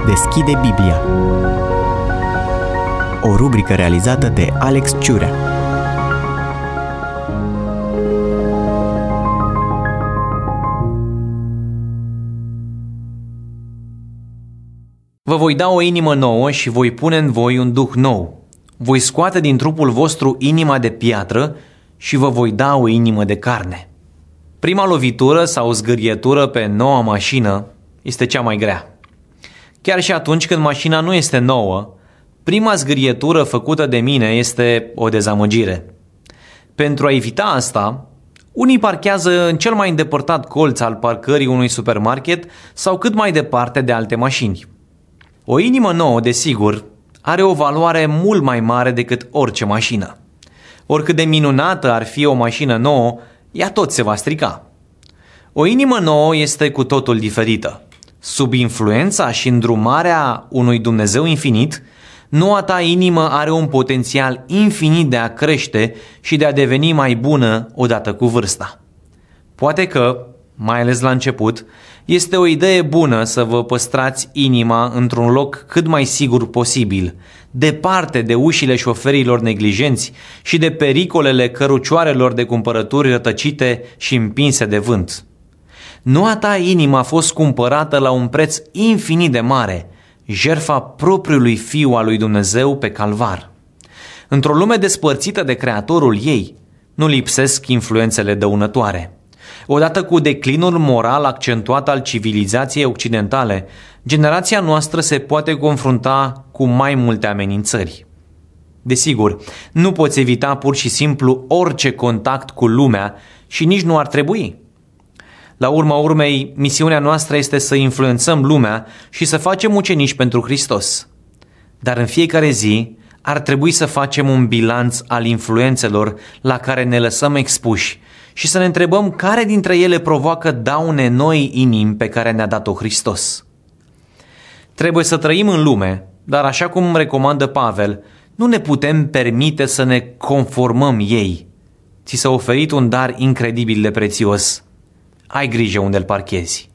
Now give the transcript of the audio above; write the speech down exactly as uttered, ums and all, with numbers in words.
Deschide Biblia. O rubrică realizată de Alex Ciurea. Vă voi da o inimă nouă și voi pune în voi un duh nou. Voi scoate din trupul vostru inima de piatră și vă voi da o inimă de carne. Prima lovitură sau zgârietură pe noua mașină este cea mai grea. Chiar și atunci când mașina nu este nouă, prima zgârietură făcută de mine este o dezamăgire. Pentru a evita asta, unii parchează în cel mai îndepărtat colț al parcării unui supermarket sau cât mai departe de alte mașini. O inimă nouă, desigur, are o valoare mult mai mare decât orice mașină. Oricât de minunată ar fi o mașină nouă, ea tot se va strica. O inimă nouă este cu totul diferită. Sub influența și îndrumarea unui Dumnezeu infinit, noua ta inimă are un potențial infinit de a crește și de a deveni mai bună odată cu vârsta. Poate că, mai ales la început, este o idee bună să vă păstrați inima într-un loc cât mai sigur posibil, departe de ușile șoferilor neglijenți și de pericolele cărucioarelor de cumpărături rătăcite și împinse de vânt. Noua ta inimă a fost cumpărată la un preț infinit de mare, jertfa propriului Fiu al lui Dumnezeu pe calvar. Într-o lume despărțită de Creatorul ei, nu lipsesc influențele dăunătoare. Odată cu declinul moral accentuat al civilizației occidentale, generația noastră se poate confrunta cu mai multe amenințări. Desigur, nu poți evita pur și simplu orice contact cu lumea și nici nu ar trebui. La urma urmei, misiunea noastră este să influențăm lumea și să facem ucenici pentru Hristos. Dar în fiecare zi ar trebui să facem un bilanț al influențelor la care ne lăsăm expuși și să ne întrebăm care dintre ele provoacă daune noi inimi pe care ne-a dat-o Hristos. Trebuie să trăim în lume, dar așa cum recomandă Pavel, nu ne putem permite să ne conformăm ei. Ți s-a oferit un dar incredibil de prețios. Ai grijă unde îl parchezi.